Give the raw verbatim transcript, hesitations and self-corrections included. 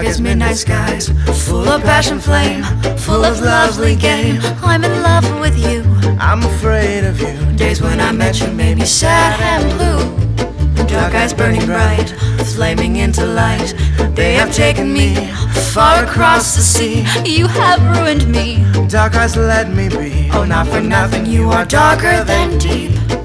as midnight skies, full of passion flame, full of lovely game. I'm in love with you, I'm afraid of you. days when I met you made me sad and blue. Dark eyes burning bright, flaming into light. They have taken me far across the sea. You have ruined me. Dark eyes let me be. Oh, not for nothing, you are darker than deep.